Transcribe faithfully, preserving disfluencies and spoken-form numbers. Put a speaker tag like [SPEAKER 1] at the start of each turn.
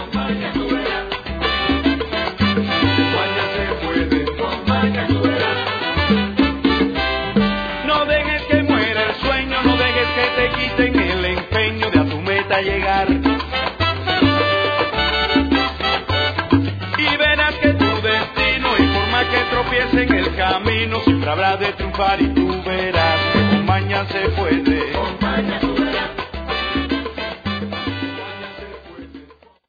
[SPEAKER 1] maña tú verás. Con maña se puede, con maña tú verás.
[SPEAKER 2] No dejes que muera el sueño, no dejes que te quiten el empeño de a tu meta llegar. Y verás que tu destino, y por más que tropiece en el camino, siempre habrá de triunfar y tú verás que con maña se puede.
[SPEAKER 1] Con maña tú verás.